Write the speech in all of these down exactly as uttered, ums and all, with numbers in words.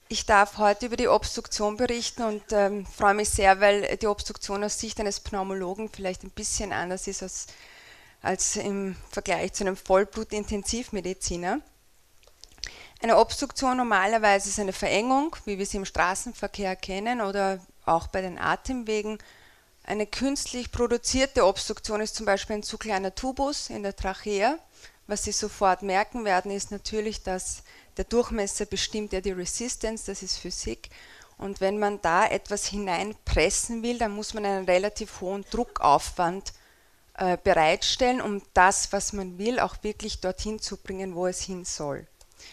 Ich darf heute über die Obstruktion berichten und ähm, freue mich sehr, weil die Obstruktion aus Sicht eines Pneumologen vielleicht ein bisschen anders ist als, als im Vergleich zu einem Vollblut-Intensivmediziner. Eine Obstruktion normalerweise ist eine Verengung, wie wir sie im Straßenverkehr kennen oder auch bei den Atemwegen. Eine künstlich produzierte Obstruktion ist zum Beispiel ein zu kleiner Tubus in der Trachea. Was Sie sofort merken werden, ist natürlich, dass der Durchmesser bestimmt ja die Resistance, das ist Physik. Und wenn man da etwas hineinpressen will, dann muss man einen relativ hohen Druckaufwand äh, bereitstellen, um das, was man will, auch wirklich dorthin zu bringen, wo es hin soll.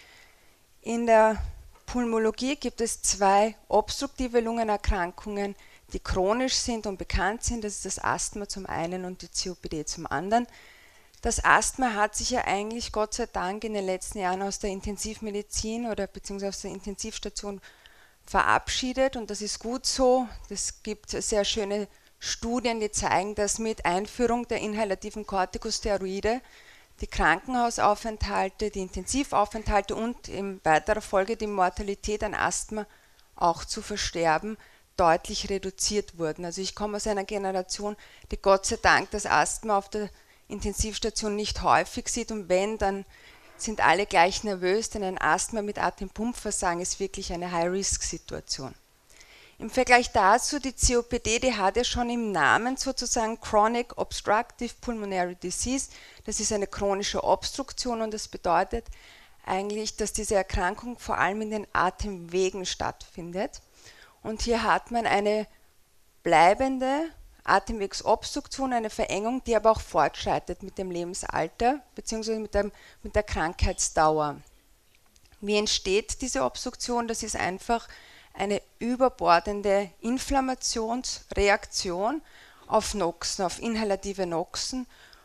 In der Pulmologie gibt es zwei obstruktive Lungenerkrankungen, die chronisch sind und bekannt sind. Das ist das Asthma zum einen und die C O P D zum anderen. Das Asthma hat sich ja eigentlich Gott sei Dank in den letzten Jahren aus der Intensivmedizin oder beziehungsweise aus der Intensivstation verabschiedet und das ist gut so. Es gibt sehr schöne Studien, die zeigen, dass mit Einführung der inhalativen Corticosteroide die Krankenhausaufenthalte, die Intensivaufenthalte und in weiterer Folge die Mortalität an Asthma auch zu versterben deutlich reduziert wurden. Also ich komme aus einer Generation, die Gott sei Dank das Asthma auf der Intensivstation nicht häufig sieht und wenn, dann sind alle gleich nervös, denn ein Asthma mit Atempumpversagen ist wirklich eine High-Risk-Situation. Im Vergleich dazu, die C O P D, die hat ja schon im Namen sozusagen Chronic Obstructive Pulmonary Disease, das ist eine chronische Obstruktion und das bedeutet eigentlich, dass diese Erkrankung vor allem in den Atemwegen stattfindet und hier hat man eine bleibende Atemwegsobstruktion, eine Verengung, die aber auch fortschreitet mit dem Lebensalter bzw. Mit, mit der Krankheitsdauer. Wie entsteht diese Obstruktion? Das ist einfach eine überbordende Inflammationsreaktion auf Noxen, auf inhalative Noxen.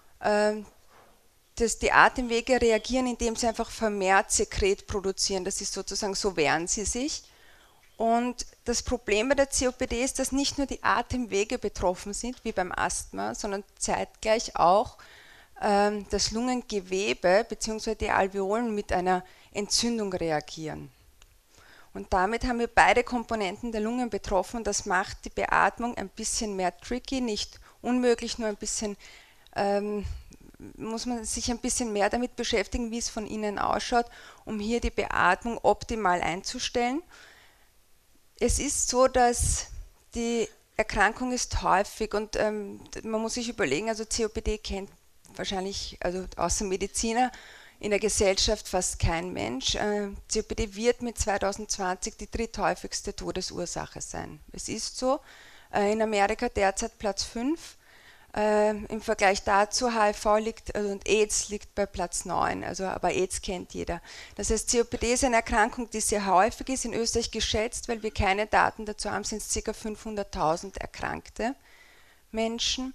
Das, die Atemwege reagieren, indem sie einfach vermehrt Sekret produzieren. Das ist sozusagen, so wehren sie sich. Und das Problem bei der C O P D ist, dass nicht nur die Atemwege betroffen sind, wie beim Asthma, sondern zeitgleich auch ähm, das Lungengewebe bzw. die Alveolen mit einer Entzündung reagieren. Und damit haben wir beide Komponenten der Lungen betroffen und das macht die Beatmung ein bisschen mehr tricky, nicht unmöglich, nur ein bisschen, ähm, muss man sich ein bisschen mehr damit beschäftigen, wie es von innen ausschaut, um hier die Beatmung optimal einzustellen. Es ist so, dass die Erkrankung ist häufig und ähm, man muss sich überlegen, also C O P D kennt wahrscheinlich, also außer Mediziner, in der Gesellschaft fast kein Mensch. Äh, C O P D wird mit zweitausendzwanzig die dritthäufigste Todesursache sein. Es ist so, äh, in Amerika derzeit Platz fünf. Äh, Im Vergleich dazu H I V liegt also, und AIDS liegt bei Platz neun, also, aber AIDS kennt jeder. Das heißt, C O P D ist eine Erkrankung, die sehr häufig ist, in Österreich geschätzt, weil wir keine Daten dazu haben, sind es ca. fünfhunderttausend erkrankte Menschen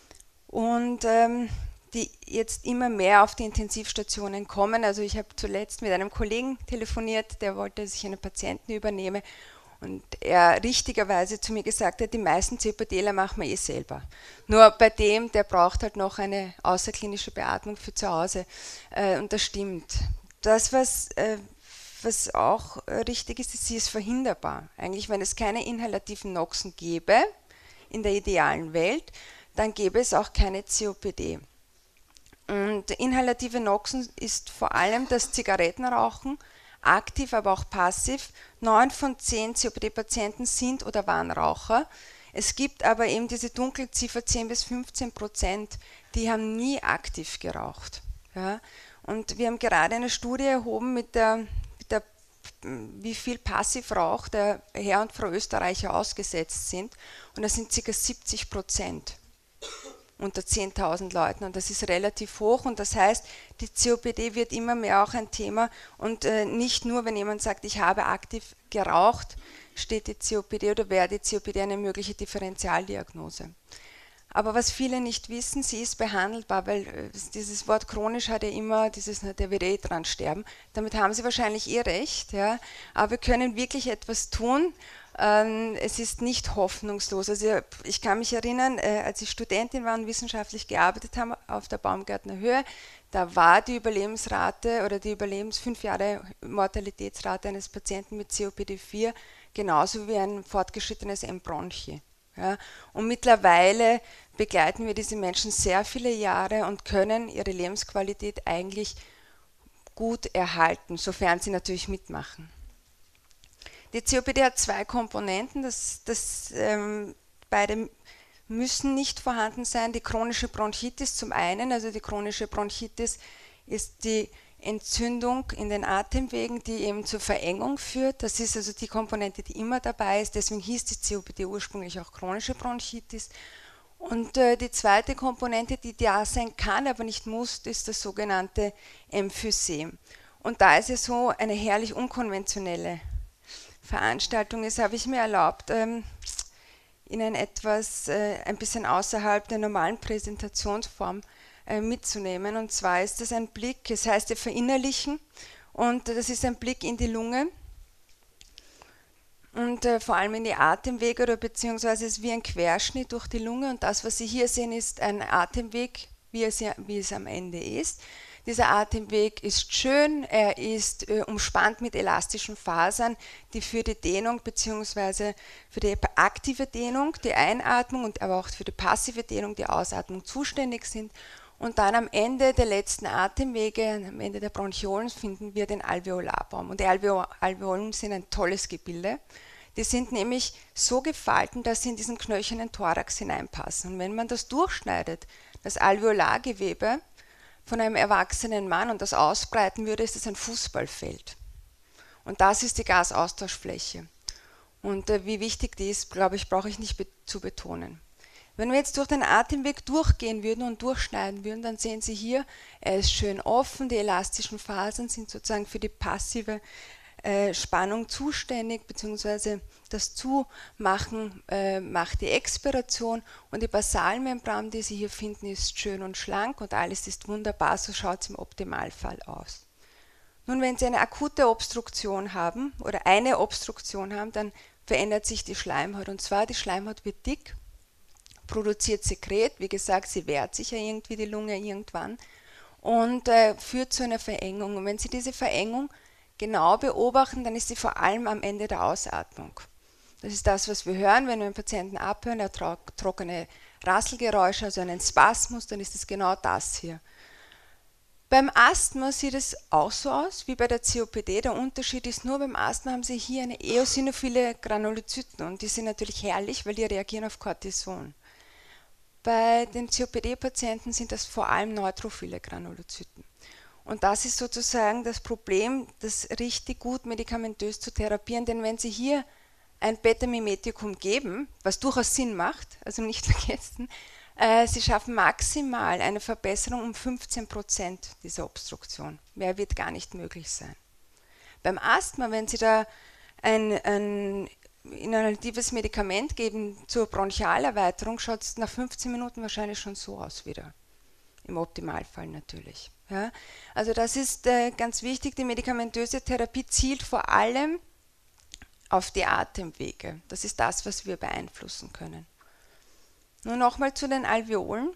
und ähm, die jetzt immer mehr auf die Intensivstationen kommen. Also ich habe zuletzt mit einem Kollegen telefoniert, der wollte, dass ich einen Patienten übernehme und er richtigerweise zu mir gesagt hat, die meisten COPDler machen wir eh selber. Nur bei dem, der braucht halt noch eine außerklinische Beatmung für zu Hause. Äh, und das stimmt. Das, was, äh, was auch äh, richtig ist, ist, sie ist verhinderbar. Eigentlich, wenn es keine inhalativen Noxen gäbe, in der idealen Welt, dann gäbe es auch keine C O P D. Und inhalative Noxen ist vor allem das Zigarettenrauchen, aktiv, aber auch passiv. Neun von zehn C O P D-Patienten sind oder waren Raucher. Es gibt aber eben diese Dunkelziffer zehn bis fünfzehn Prozent, die haben nie aktiv geraucht. Ja? Und wir haben gerade eine Studie erhoben mit der, mit der wie viel Passivrauch der Herr und Frau Österreicher ausgesetzt sind. Und das sind ca. siebzig Prozent unter zehntausend Leuten und das ist relativ hoch und das heißt, die C O P D wird immer mehr auch ein Thema und äh, nicht nur, wenn jemand sagt, ich habe aktiv geraucht, steht die C O P D oder wäre die C O P D eine mögliche Differentialdiagnose. Aber was viele nicht wissen, sie ist behandelbar, weil äh, dieses Wort chronisch hat ja immer dieses, der wird eh dran sterben, damit haben sie wahrscheinlich eh recht, ja? Aber wir können wirklich etwas tun, Ähm, es ist nicht hoffnungslos. Also ich kann mich erinnern, äh, als ich Studentin war und wissenschaftlich gearbeitet habe auf der Baumgärtner Höhe, da war die Überlebensrate oder die Überlebens fünf Jahre Mortalitätsrate eines Patienten mit C O P D vier genauso wie ein fortgeschrittenes M-Bronchi. Ja, und mittlerweile begleiten wir diese Menschen sehr viele Jahre und können ihre Lebensqualität eigentlich gut erhalten, sofern sie natürlich mitmachen. Die C O P D hat zwei Komponenten, das, das, ähm, beide müssen nicht vorhanden sein. Die chronische Bronchitis zum einen, also die chronische Bronchitis ist die Entzündung in den Atemwegen, die eben zur Verengung führt. Das ist also die Komponente, die immer dabei ist. Deswegen hieß die C O P D ursprünglich auch chronische Bronchitis. Und äh, die zweite Komponente, die da sein kann, aber nicht muss, ist das sogenannte Emphysem. Und da ist es so eine herrlich unkonventionelle Veranstaltung ist, habe ich mir erlaubt, ähm, Ihnen etwas äh, ein bisschen außerhalb der normalen Präsentationsform äh, mitzunehmen. Und zwar ist das ein Blick, es heißt ja verinnerlichen, und das ist ein Blick in die Lunge und äh, vor allem in die Atemwege, oder beziehungsweise es ist wie ein Querschnitt durch die Lunge, und das, was Sie hier sehen, ist ein Atemweg, wie es, ja, wie es am Ende ist. Dieser Atemweg ist schön, er ist äh, umspannt mit elastischen Fasern, die für die Dehnung bzw. für die aktive Dehnung, die Einatmung, und aber auch für die passive Dehnung, die Ausatmung zuständig sind. Und dann am Ende der letzten Atemwege, am Ende der Bronchiolen, finden wir den Alveolarbaum. Und die Alveo Alveolen sind ein tolles Gebilde. Die sind nämlich so gefalten, dass sie in diesen knöchernen Thorax hineinpassen. Und wenn man das durchschneidet, das Alveolargewebe von einem erwachsenen Mann, und das ausbreiten würde, ist es ein Fußballfeld. Und das ist die Gasaustauschfläche. Und äh, wie wichtig die ist, glaube ich, brauche ich nicht be zu betonen. Wenn wir jetzt durch den Atemweg durchgehen würden und durchschneiden würden, dann sehen Sie hier, er ist schön offen, die elastischen Fasern sind sozusagen für die passive äh, Spannung zuständig, beziehungsweise das Zumachen äh, macht die Expiration, und die Basalmembran, die Sie hier finden, ist schön und schlank und alles ist wunderbar, so schaut es im Optimalfall aus. Nun, wenn Sie eine akute Obstruktion haben oder eine Obstruktion haben, dann verändert sich die Schleimhaut, und zwar die Schleimhaut wird dick, produziert Sekret, wie gesagt, sie wehrt sich ja irgendwie die Lunge irgendwann und äh, führt zu einer Verengung. Und wenn Sie diese Verengung genau beobachten, dann ist sie vor allem am Ende der Ausatmung. Das ist das, was wir hören, wenn wir einen Patienten abhören, er tro trockene Rasselgeräusche, also einen Spasmus, dann ist es genau das hier. Beim Asthma sieht es auch so aus wie bei der C O P D. Der Unterschied ist nur, beim Asthma haben Sie hier eine eosinophile Granulozyten, und die sind natürlich herrlich, weil die reagieren auf Cortison. Bei den C O P D-Patienten sind das vor allem neutrophile Granulozyten. Und das ist sozusagen das Problem, das richtig gut medikamentös zu therapieren, denn wenn Sie hier ein Beta-Mimetikum geben, was durchaus Sinn macht, also nicht vergessen, äh, Sie schaffen maximal eine Verbesserung um fünfzehn Prozent dieser Obstruktion. Mehr wird gar nicht möglich sein. Beim Asthma, wenn Sie da ein, ein inhalatives Medikament geben zur Bronchialerweiterung, schaut es nach fünfzehn Minuten wahrscheinlich schon so aus wieder. Im Optimalfall natürlich. Ja? Also das ist äh, ganz wichtig, die medikamentöse Therapie zielt vor allem auf die Atemwege. Das ist das, was wir beeinflussen können. Nun nochmal zu den Alveolen.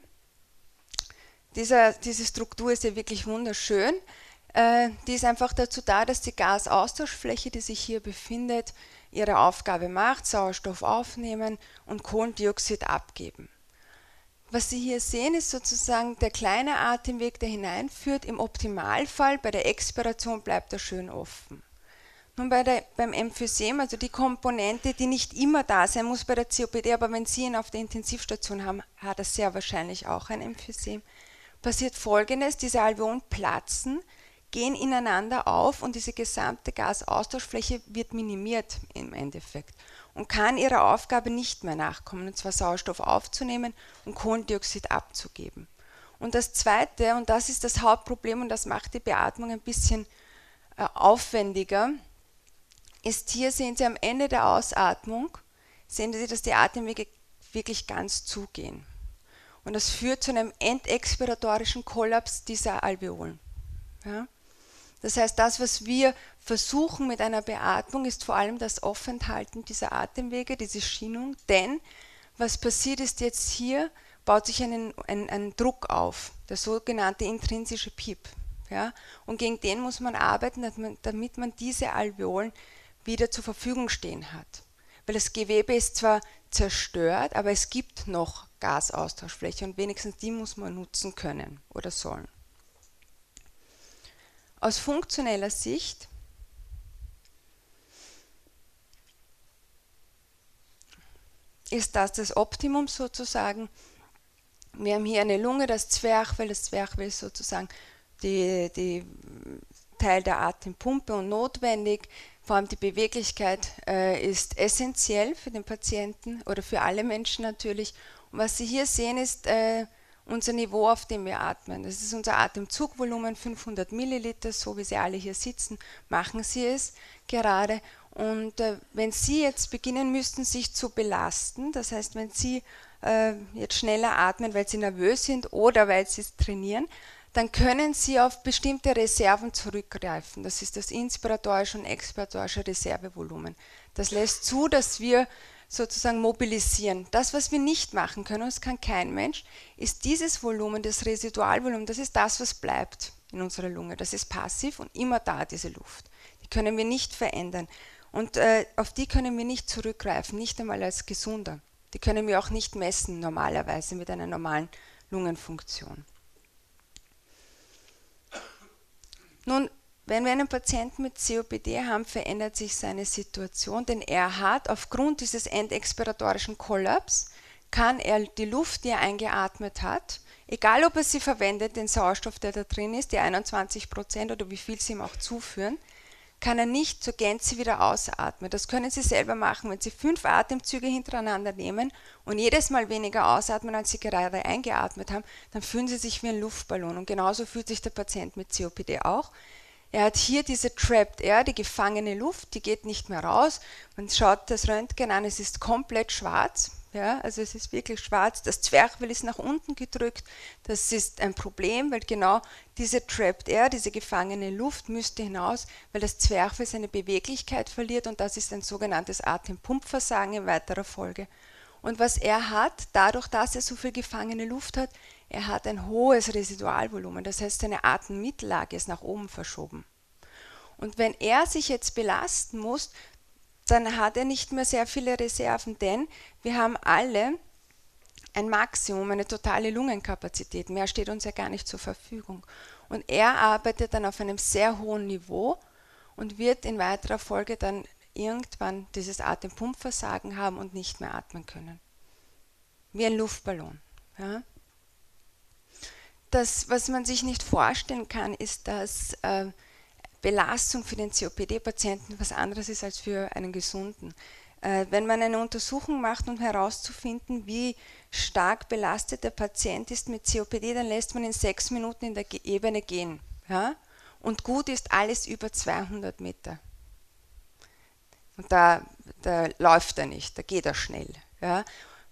Dieser, diese Struktur ist ja wirklich wunderschön. Äh, die ist einfach dazu da, dass die Gasaustauschfläche, die sich hier befindet, ihre Aufgabe macht, Sauerstoff aufnehmen und Kohlendioxid abgeben. Was Sie hier sehen, ist sozusagen der kleine Atemweg, der hineinführt. Im Optimalfall bei der Expiration bleibt er schön offen. Nun bei der, beim Emphysem, also die Komponente, die nicht immer da sein muss bei der C O P D, aber wenn Sie ihn auf der Intensivstation haben, hat er sehr wahrscheinlich auch ein Emphysem, passiert Folgendes: Diese Alveolen platzen, gehen ineinander auf, und diese gesamte Gasaustauschfläche wird minimiert im Endeffekt und kann ihrer Aufgabe nicht mehr nachkommen, und zwar Sauerstoff aufzunehmen und Kohlendioxid abzugeben. Und das Zweite, und das ist das Hauptproblem, und das macht die Beatmung ein bisschen äh, aufwendiger, ist, hier sehen Sie am Ende der Ausatmung, sehen Sie, dass die Atemwege wirklich ganz zugehen. Und das führt zu einem endexpiratorischen Kollaps dieser Alveolen. Ja? Das heißt, das, was wir versuchen mit einer Beatmung, ist vor allem das Offenhalten dieser Atemwege, diese Schienung, denn was passiert ist jetzt hier, baut sich einen, ein, ein Druck auf, der sogenannte intrinsische Piep. Ja? Und gegen den muss man arbeiten, damit man, damit man diese Alveolen wieder zur Verfügung stehen hat. Weil das Gewebe ist zwar zerstört, aber es gibt noch Gasaustauschfläche und wenigstens die muss man nutzen können oder sollen. Aus funktioneller Sicht ist das das Optimum sozusagen. Wir haben hier eine Lunge, das Zwerchfell, das Zwerchfell ist sozusagen die, die Teil der Atempumpe und notwendig. Vor allem die Beweglichkeit äh, ist essentiell für den Patienten oder für alle Menschen natürlich. Und was Sie hier sehen, ist äh, unser Niveau, auf dem wir atmen. Das ist unser Atemzugvolumen, fünfhundert Milliliter, so wie Sie alle hier sitzen, machen Sie es gerade. Und äh, wenn Sie jetzt beginnen müssten, sich zu belasten, das heißt, wenn Sie äh, jetzt schneller atmen, weil Sie nervös sind oder weil Sie es trainieren, dann können Sie auf bestimmte Reserven zurückgreifen. Das ist das inspiratorische und expiratorische Reservevolumen. Das lässt zu, dass wir sozusagen mobilisieren. Das, was wir nicht machen können, und das kann kein Mensch, ist dieses Volumen, das Residualvolumen, das ist das, was bleibt in unserer Lunge. Das ist passiv und immer da, diese Luft. Die können wir nicht verändern. Und äh, auf die können wir nicht zurückgreifen, nicht einmal als Gesunder. Die können wir auch nicht messen, normalerweise mit einer normalen Lungenfunktion. Nun, wenn wir einen Patienten mit C O P D haben, verändert sich seine Situation, denn er hat aufgrund dieses endexpiratorischen Kollaps, kann er die Luft, die er eingeatmet hat, egal ob er sie verwendet, den Sauerstoff, der da drin ist, die einundzwanzig Prozent oder wie viel sie ihm auch zuführen, kann er nicht zur Gänze wieder ausatmen. Das können Sie selber machen, wenn Sie fünf Atemzüge hintereinander nehmen und jedes Mal weniger ausatmen, als Sie gerade eingeatmet haben, dann fühlen Sie sich wie ein Luftballon. Und genauso fühlt sich der Patient mit C O P D auch. Er hat hier diese Trapped Air, die gefangene Luft, die geht nicht mehr raus. Man schaut das Röntgen an, es ist komplett schwarz. Ja, also es ist wirklich schwarz, das Zwerchfell ist nach unten gedrückt, das ist ein Problem, weil genau diese Trapped Air, diese gefangene Luft müsste hinaus, weil das Zwerchfell seine Beweglichkeit verliert und das ist ein sogenanntes Atempumpversagen in weiterer Folge. Und was er hat, dadurch, dass er so viel gefangene Luft hat, er hat ein hohes Residualvolumen, das heißt seine Atemmittellage ist nach oben verschoben. Und wenn er sich jetzt belasten muss, dann hat er nicht mehr sehr viele Reserven, denn wir haben alle ein Maximum, eine totale Lungenkapazität. Mehr steht uns ja gar nicht zur Verfügung. Und er arbeitet dann auf einem sehr hohen Niveau und wird in weiterer Folge dann irgendwann dieses Atempumpversagen haben und nicht mehr atmen können. Wie ein Luftballon. Ja. Das, was man sich nicht vorstellen kann, ist, dass äh, Belastung für den C O P D-Patienten was anderes ist als für einen Gesunden. Äh, wenn man eine Untersuchung macht, um herauszufinden, wie stark belastet der Patient ist mit C O P D, dann lässt man ihn sechs Minuten in der Ge- Ebene gehen. Ja? Und gut ist alles über zweihundert Meter. Und da, da läuft er nicht, da geht er schnell. Ja?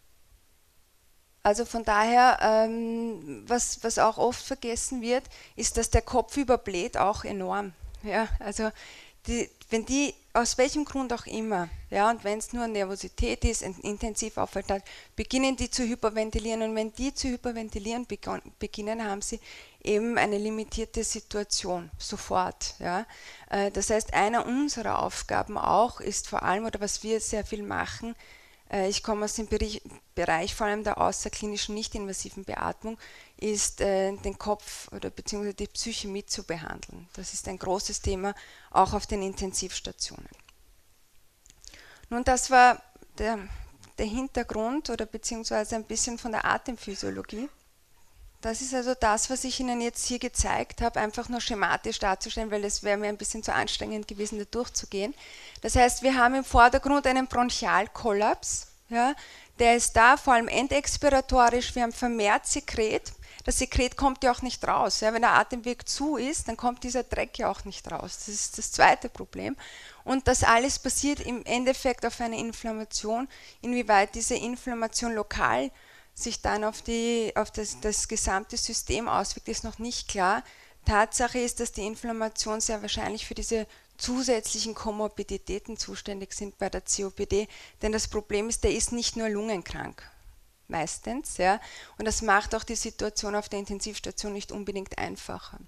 Also von daher, ähm, was, was auch oft vergessen wird, ist, dass der Kopf überbläht auch enorm. Ja, also die, wenn die, aus welchem Grund auch immer, ja, und wenn es nur Nervosität ist, ein Intensivaufenthalt hat, beginnen die zu hyperventilieren und wenn die zu hyperventilieren beginnen, haben sie eben eine limitierte Situation, sofort. Ja. Das heißt, einer unserer Aufgaben auch ist vor allem, oder was wir sehr viel machen, ich komme aus dem Bereich, Bereich vor allem der außerklinischen nicht-invasiven Beatmung, ist äh, den Kopf oder beziehungsweise die Psyche mit zu behandeln. Das ist ein großes Thema, auch auf den Intensivstationen. Nun, das war der, der Hintergrund oder beziehungsweise ein bisschen von der Atemphysiologie. Das ist also das, was ich Ihnen jetzt hier gezeigt habe, einfach nur schematisch darzustellen, weil es wäre mir ein bisschen zu anstrengend gewesen, da durchzugehen. Das heißt, wir haben im Vordergrund einen Bronchialkollaps, ja, der ist da, vor allem endexpiratorisch, wir haben vermehrt Sekret. Das Sekret kommt ja auch nicht raus. Ja, wenn der Atemweg zu ist, dann kommt dieser Dreck ja auch nicht raus. Das ist das zweite Problem. Und das alles basiert im Endeffekt auf einer Inflammation. Inwieweit diese Inflammation lokal sich dann auf, die, auf das, das gesamte System auswirkt, ist noch nicht klar. Tatsache ist, dass die Inflammation sehr wahrscheinlich für diese zusätzlichen Komorbiditäten zuständig sind bei der C O P D, denn das Problem ist, der ist nicht nur lungenkrank, meistens, ja, und das macht auch die Situation auf der Intensivstation nicht unbedingt einfacher.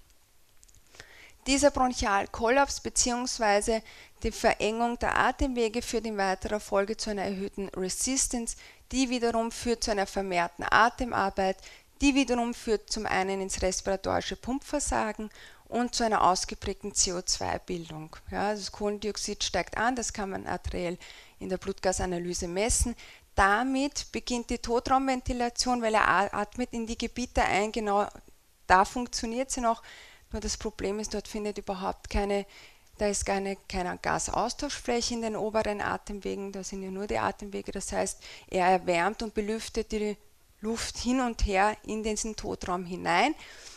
Dieser Bronchialkollaps bzw. die Verengung der Atemwege führt in weiterer Folge zu einer erhöhten Resistance, die wiederum führt zu einer vermehrten Atemarbeit, die wiederum führt zum einen ins respiratorische Pumpversagen und zu einer ausgeprägten C O zwei Bildung. Ja, also das Kohlendioxid steigt an, das kann man arteriell in der Blutgasanalyse messen. Damit beginnt die Totraumventilation, weil er atmet in die Gebiete ein, genau da funktioniert sie noch. Nur das Problem ist, dort findet überhaupt keine, da ist keine, keine Gasaustauschfläche in den oberen Atemwegen, da sind ja nur die Atemwege, das heißt, er erwärmt und belüftet die Luft hin und her in diesen Totraum hinein.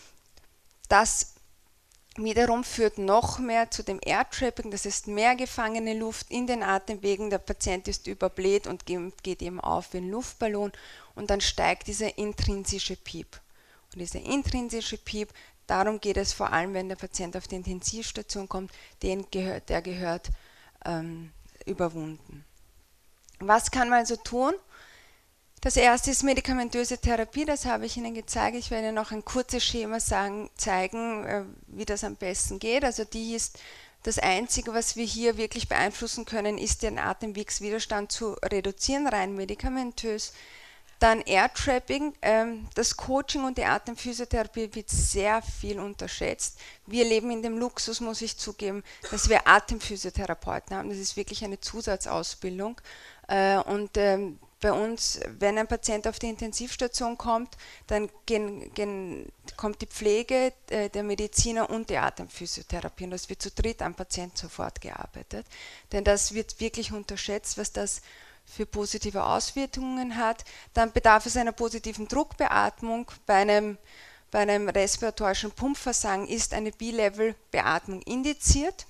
Das wiederum führt noch mehr zu dem Air-Trapping, das ist mehr gefangene Luft in den Atemwegen, der Patient ist überbläht und geht eben auf wie ein Luftballon und dann steigt dieser intrinsische Piep. Und dieser intrinsische Piep, darum geht es vor allem, wenn der Patient auf die Intensivstation kommt, den gehört, der gehört ähm, überwunden. Was kann man also tun? Das erste ist medikamentöse Therapie, das habe ich Ihnen gezeigt. Ich werde Ihnen noch ein kurzes Schema sagen, zeigen, wie das am besten geht. Also die ist das Einzige, was wir hier wirklich beeinflussen können, ist den Atemwegswiderstand zu reduzieren, rein medikamentös. Dann Air-Trapping, ähm, das Coaching und die Atemphysiotherapie wird sehr viel unterschätzt. Wir leben in dem Luxus, muss ich zugeben, dass wir Atemphysiotherapeuten haben. Das ist wirklich eine Zusatzausbildung. Äh, und ähm, bei uns, wenn ein Patient auf die Intensivstation kommt, dann gehen, gehen, kommt die Pflege, äh, der Mediziner und die Atemphysiotherapie. Und das wird zu dritt am Patient sofort gearbeitet. Denn das wird wirklich unterschätzt, was das für positive Auswirkungen hat. Dann bedarf es einer positiven Druckbeatmung. Bei einem, bei einem respiratorischen Pumpversagen ist eine B-Level-Beatmung indiziert.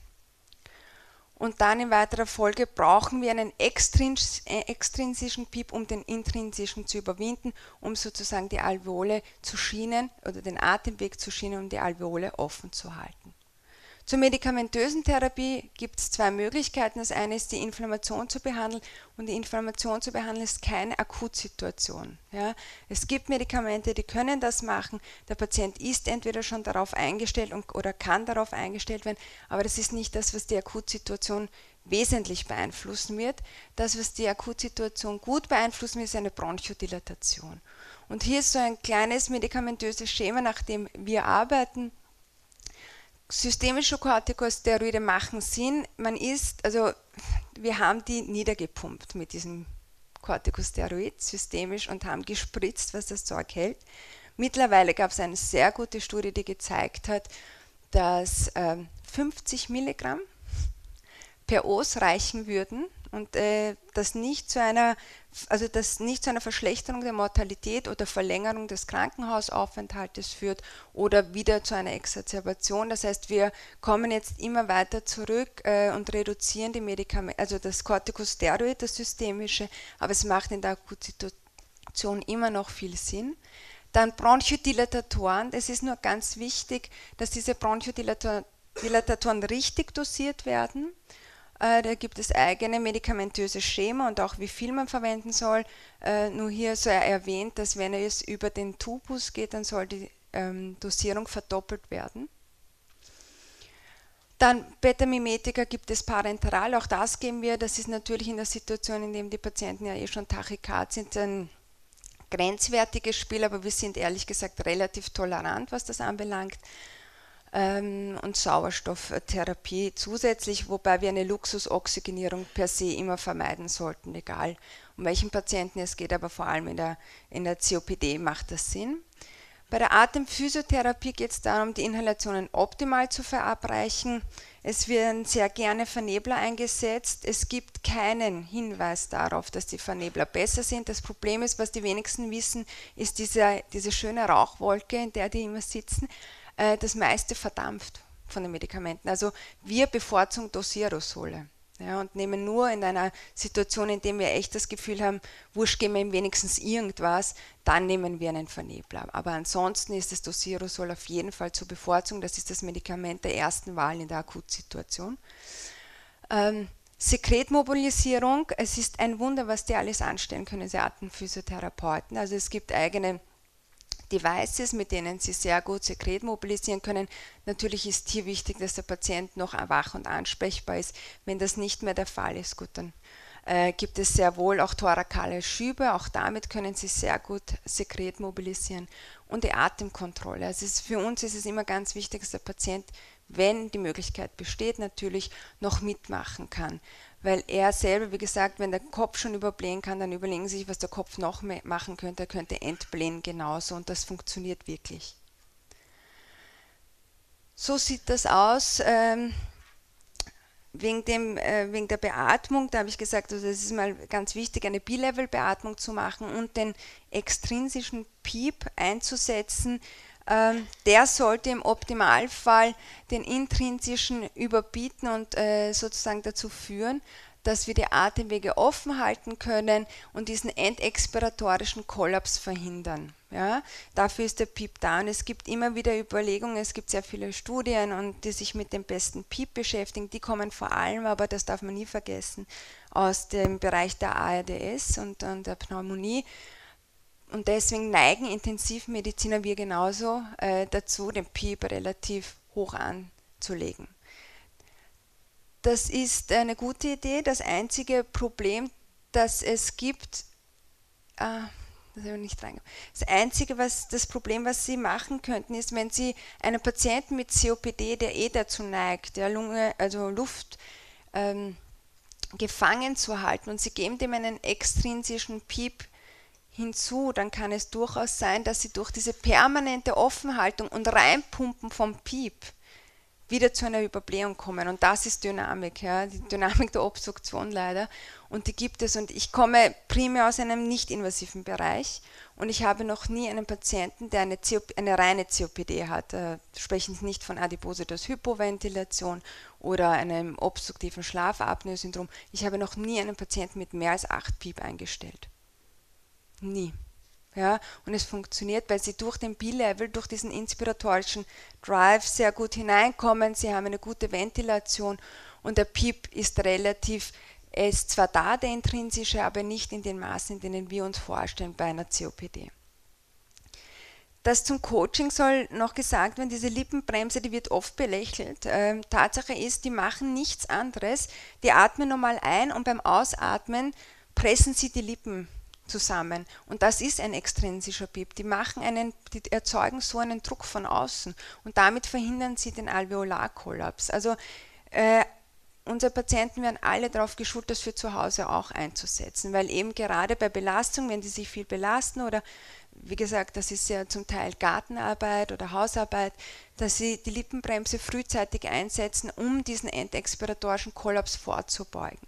Und dann in weiterer Folge brauchen wir einen extrinsischen Piep, um den intrinsischen zu überwinden, um sozusagen die Alveole zu schienen oder den Atemweg zu schienen, um die Alveole offen zu halten. Zur medikamentösen Therapie gibt es zwei Möglichkeiten. Das eine ist, die Inflammation zu behandeln, und die Inflammation zu behandeln ist keine Akutsituation. Ja. Es gibt Medikamente, die können das machen. Der Patient ist entweder schon darauf eingestellt und, oder kann darauf eingestellt werden, aber das ist nicht das, was die Akutsituation wesentlich beeinflussen wird. Das, was die Akutsituation gut beeinflussen wird, ist eine Bronchodilatation. Und hier ist so ein kleines medikamentöses Schema, nach dem wir arbeiten. Systemische Corticosteroide machen Sinn. Man ist, also wir haben die niedergepumpt mit diesem Corticosteroid systemisch und haben gespritzt, was das Zeug hält. Mittlerweile gab es eine sehr gute Studie, die gezeigt hat, dass äh, fünfzig Milligramm per Os reichen würden und äh, das nicht zu einer, also das nicht zu einer Verschlechterung der Mortalität oder Verlängerung des Krankenhausaufenthaltes führt oder wieder zu einer Exacerbation. Das heißt, wir kommen jetzt immer weiter zurück äh, und reduzieren die Medikamente, also das Corticosteroid, das systemische, aber es macht in der Akutsituation immer noch viel Sinn. Dann Bronchodilatatoren, es ist nur ganz wichtig, dass diese Bronchodilatatoren richtig dosiert werden. Da gibt es eigene medikamentöse Schema und auch wie viel man verwenden soll. Äh, nur hier sei erwähnt, dass wenn es über den Tubus geht, dann soll die ähm, Dosierung verdoppelt werden. Dann Beta-Mimetika gibt es parenteral, auch das geben wir. Das ist natürlich in der Situation, in der die Patienten ja eh schon Tachykard sind, ein grenzwertiges Spiel, aber wir sind ehrlich gesagt relativ tolerant, was das anbelangt. Und Sauerstofftherapie zusätzlich, wobei wir eine Luxusoxygenierung per se immer vermeiden sollten, egal um welchen Patienten es geht, aber vor allem in der, in der C O P D macht das Sinn. Bei der Atemphysiotherapie geht es darum, die Inhalationen optimal zu verabreichen. Es werden sehr gerne Vernebler eingesetzt. Es gibt keinen Hinweis darauf, dass die Vernebler besser sind. Das Problem ist, was die wenigsten wissen, ist diese, diese schöne Rauchwolke, in der die immer sitzen. Das meiste verdampft von den Medikamenten. Also wir bevorzugen Dosierosole. Ja, und nehmen nur in einer Situation, in der wir echt das Gefühl haben, wurscht, geben wir ihm wenigstens irgendwas, dann nehmen wir einen Vernebler. Aber ansonsten ist das Dosierosol auf jeden Fall zu bevorzugen. Das ist das Medikament der ersten Wahl in der Akutsituation. Ähm, Sekretmobilisierung, es ist ein Wunder, was die alles anstellen können, diese Atemphysiotherapeuten. Also es gibt eigene Devices, mit denen sie sehr gut Sekret mobilisieren können. Natürlich ist hier wichtig, dass der Patient noch wach und ansprechbar ist. Wenn das nicht mehr der Fall ist, gut, dann äh, gibt es sehr wohl auch thorakale Schübe. Auch damit können sie sehr gut Sekret mobilisieren. Und die Atemkontrolle. Also es ist, für uns ist es immer ganz wichtig, dass der Patient, wenn die Möglichkeit besteht, natürlich noch mitmachen kann. Weil er selber, wie gesagt, wenn der Kopf schon überblähen kann, dann überlegen Sie sich, was der Kopf noch machen könnte. Er könnte entblähen genauso und das funktioniert wirklich. So sieht das aus. Ähm, wegen, dem, äh, wegen der Beatmung, da habe ich gesagt, also es ist mal ganz wichtig, eine B-Level-Beatmung zu machen und den extrinsischen Piep einzusetzen. Ähm, der sollte im Optimalfall den intrinsischen überbieten und äh, sozusagen dazu führen, dass wir die Atemwege offen halten können und diesen endexpiratorischen Kollaps verhindern. Ja, dafür ist der Piep da und es gibt immer wieder Überlegungen, es gibt sehr viele Studien, und die sich mit dem besten Piep beschäftigen. Die kommen vor allem, aber das darf man nie vergessen, aus dem Bereich der A R D S und, und der Pneumonie. Und deswegen neigen Intensivmediziner, wir genauso, äh, dazu, den Piep relativ hoch anzulegen. Das ist eine gute Idee. Das einzige Problem, das es gibt, äh, das, habe ich nicht das einzige was, das Problem, was Sie machen könnten, ist, wenn Sie einen Patienten mit C O P D, der eh dazu neigt, der Lunge, also Luft ähm, gefangen zu halten, und Sie geben dem einen extrinsischen Piep hinzu, dann kann es durchaus sein, dass Sie durch diese permanente Offenhaltung und Reinpumpen vom Piep wieder zu einer Überblähung kommen. Und das ist Dynamik, ja, die Dynamik der Obstruktion leider. Und die gibt es. Und ich komme primär aus einem nicht-invasiven Bereich und ich habe noch nie einen Patienten, der eine, C O P, eine reine C O P D hat, äh, sprechen Sie nicht von Adipositas-Hypoventilation oder einem obstruktiven Schlafapnoe-Syndrom. Ich habe noch nie einen Patienten mit mehr als acht Piep eingestellt. Nie. Ja, und es funktioniert, weil sie durch den B-Level, durch diesen inspiratorischen Drive sehr gut hineinkommen, sie haben eine gute Ventilation und der Piep ist relativ, er ist zwar da, der intrinsische, aber nicht in den Maßen, in denen wir uns vorstellen bei einer C O P D. Das zum Coaching soll noch gesagt werden, diese Lippenbremse, die wird oft belächelt. Ähm, Tatsache ist, die machen nichts anderes, die atmen normal ein und beim Ausatmen pressen sie die Lippen zusammen. Und das ist ein extrinsischer Piep. Die machen einen, die erzeugen so einen Druck von außen und damit verhindern sie den Alveolarkollaps. Also äh, unsere Patienten werden alle darauf geschult, das für zu Hause auch einzusetzen, weil eben gerade bei Belastung, wenn die sich viel belasten oder wie gesagt, das ist ja zum Teil Gartenarbeit oder Hausarbeit, dass sie die Lippenbremse frühzeitig einsetzen, um diesen endexpiratorischen Kollaps vorzubeugen.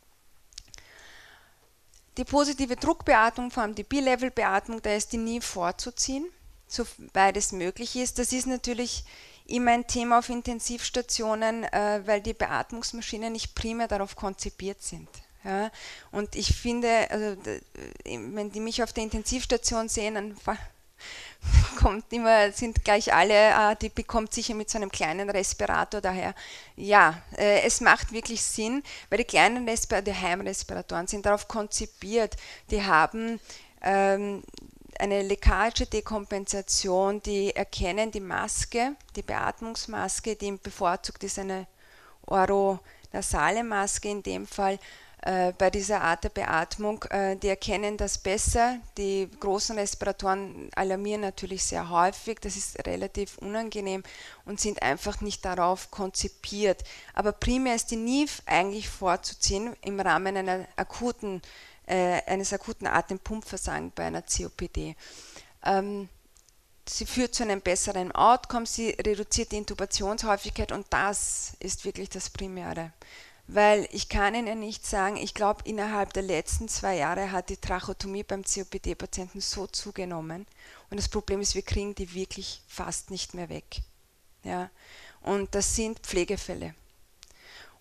Die positive Druckbeatmung, vor allem die B-Level-Beatmung, da ist die nie vorzuziehen, soweit es möglich ist. Das ist natürlich immer ein Thema auf Intensivstationen, äh, weil die Beatmungsmaschinen nicht primär darauf konzipiert sind. Ja? Und ich finde, also, wenn die mich auf der Intensivstation sehen, dann kommt immer, sind gleich alle, ah, die bekommt sicher mit so einem kleinen Respirator daher. Ja, äh, es macht wirklich Sinn, weil die kleinen Respir- die Heimrespiratoren sind darauf konzipiert, die haben ähm, eine Leckage-Dekompensation, die erkennen die Maske, die Beatmungsmaske, die bevorzugt ist eine oronasale Maske in dem Fall, bei dieser Art der Beatmung, die erkennen das besser. Die großen Respiratoren alarmieren natürlich sehr häufig, das ist relativ unangenehm und sind einfach nicht darauf konzipiert. Aber primär ist die N I V eigentlich vorzuziehen im Rahmen einer akuten, äh, eines akuten Atempumpversagens bei einer C O P D. Ähm, Sie führt zu einem besseren Outcome, sie reduziert die Intubationshäufigkeit und das ist wirklich das Primäre. Weil ich kann Ihnen nicht sagen, ich glaube, innerhalb der letzten zwei Jahre hat die Tracheotomie beim C O P D-Patienten so zugenommen. Und das Problem ist, wir kriegen die wirklich fast nicht mehr weg. Ja? Und das sind Pflegefälle.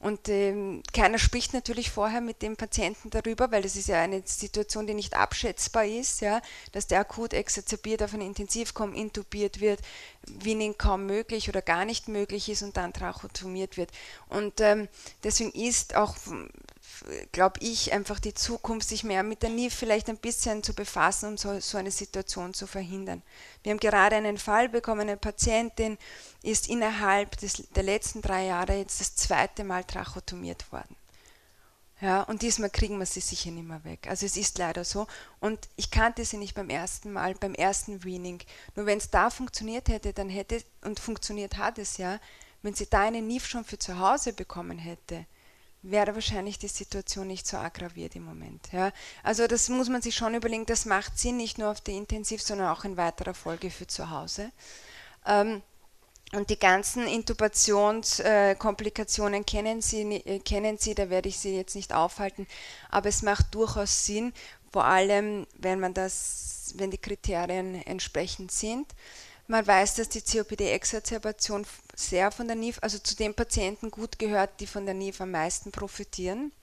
Und ähm, keiner spricht natürlich vorher mit dem Patienten darüber, weil das ist ja eine Situation, die nicht abschätzbar ist, ja, dass der akut exazerbiert auf eine Intensivkom intubiert wird, Weaning kaum möglich oder gar nicht möglich ist und dann tracheotomiert wird. Und ähm, deswegen ist auch, glaube ich, einfach die Zukunft, sich mehr mit der N I V vielleicht ein bisschen zu befassen, um so, so eine Situation zu verhindern. Wir haben gerade einen Fall bekommen, eine Patientin ist innerhalb des, der letzten drei Jahre jetzt das zweite Mal tracheotomiert worden. Ja, und diesmal kriegen wir sie sicher nicht mehr weg. Also es ist leider so. Und ich kannte sie nicht beim ersten Mal, beim ersten Weaning. Nur wenn es da funktioniert hätte, dann hätte, und funktioniert hat es ja, wenn sie da eine N I V schon für zu Hause bekommen hätte, wäre wahrscheinlich die Situation nicht so aggraviert im Moment. Ja. Also das muss man sich schon überlegen, das macht Sinn, nicht nur auf der Intensiv, sondern auch in weiterer Folge für zu Hause. Ähm, und die ganzen Intubationskomplikationen äh, kennen Sie, äh, kennen Sie, da werde ich Sie jetzt nicht aufhalten, aber es macht durchaus Sinn, vor allem wenn man das, wenn die Kriterien entsprechend sind. Man weiß, dass die C O P D-Exacerbation sehr von der N I V, also zu den Patienten gut gehört, die von der N I V am meisten profitieren.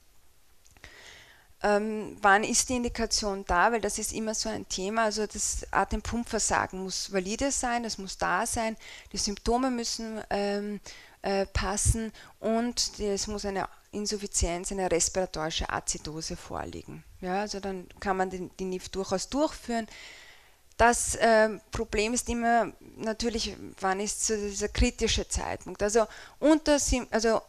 Ähm, wann ist die Indikation da? Weil das ist immer so ein Thema. Also das Atempumpversagen muss valide sein, das muss da sein, die Symptome müssen ähm, äh, passen und es muss eine Insuffizienz, eine respiratorische Azidose vorliegen. Ja, also dann kann man die, die N I V durchaus durchführen. Das äh, Problem ist immer natürlich, wann ist so dieser kritische Zeitpunkt. Also unter, also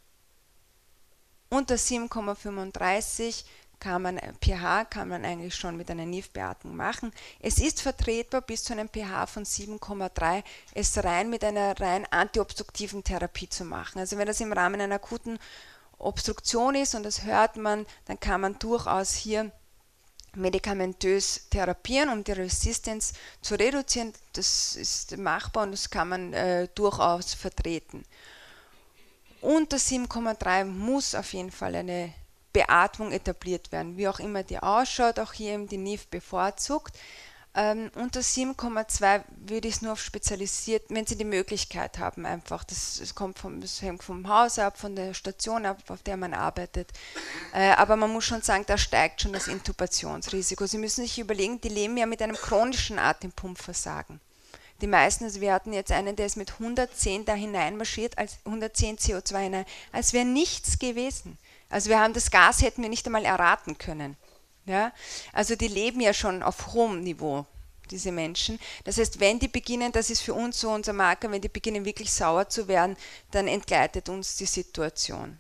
unter sieben Komma fünfunddreißig kann man pH kann man eigentlich schon mit einer N I V-Beatmung machen. Es ist vertretbar, bis zu einem pH von sieben Komma drei es rein mit einer rein antiobstruktiven Therapie zu machen. Also wenn das im Rahmen einer akuten Obstruktion ist und das hört man, dann kann man durchaus hier medikamentös therapieren, um die Resistance zu reduzieren. Das ist machbar und das kann man äh, durchaus vertreten. Unter sieben Komma drei muss auf jeden Fall eine Beatmung etabliert werden, wie auch immer die ausschaut, auch hier eben die N I V bevorzugt. Ähm, unter sieben Komma zwei würde ich es nur auf spezialisiert, wenn Sie die Möglichkeit haben, einfach, das, das kommt vom, das hängt vom Haus ab, von der Station ab, auf der man arbeitet, äh, aber man muss schon sagen, da steigt schon das Intubationsrisiko. Sie müssen sich überlegen, die leben ja mit einem chronischen Atempumpversagen. Die meisten, also wir hatten jetzt einen, der ist mit hundertzehn da hineinmarschiert, als hundertzehn C O zwei hinein, als wäre nichts gewesen. Also wir haben das Gas, hätten wir nicht einmal erraten können. Ja? Also die leben ja schon auf hohem Niveau, diese Menschen. Das heißt, wenn die beginnen, das ist für uns so unser Marker, wenn die beginnen wirklich sauer zu werden, dann entgleitet uns die Situation.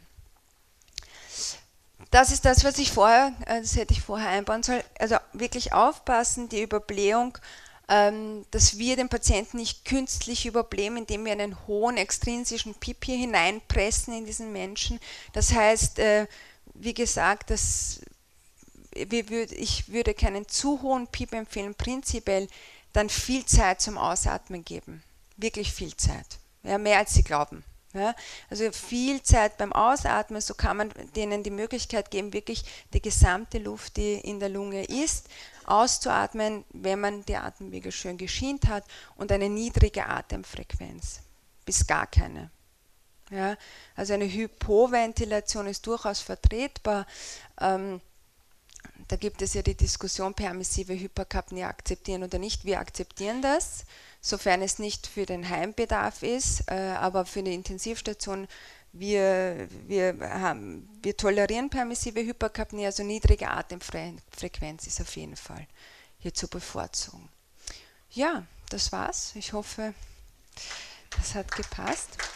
Das ist das, was ich vorher, das hätte ich vorher einbauen sollen, also wirklich aufpassen, die Überblähung, dass wir den Patienten nicht künstlich überblähen, indem wir einen hohen extrinsischen Pip hier hineinpressen in diesen Menschen. Das heißt, wie gesagt, dass ich würde keinen zu hohen Pip empfehlen, prinzipiell dann viel Zeit zum Ausatmen geben. Wirklich viel Zeit. Ja, mehr als Sie glauben. Ja, also viel Zeit beim Ausatmen, so kann man denen die Möglichkeit geben, wirklich die gesamte Luft, die in der Lunge ist, auszuatmen, wenn man die Atemwege schön geschient hat und eine niedrige Atemfrequenz, bis gar keine. Ja, also eine Hypoventilation ist durchaus vertretbar. Ähm, da gibt es ja die Diskussion, permissive Hyperkapnie akzeptieren oder nicht. Wir akzeptieren das, sofern es nicht für den Heimbedarf ist, äh, aber für die Intensivstation, wir, wir, haben, wir tolerieren permissive Hyperkapnie, also niedrige Atemfrequenz ist auf jeden Fall hier zu bevorzugen. Ja, das war's. Ich hoffe, das hat gepasst.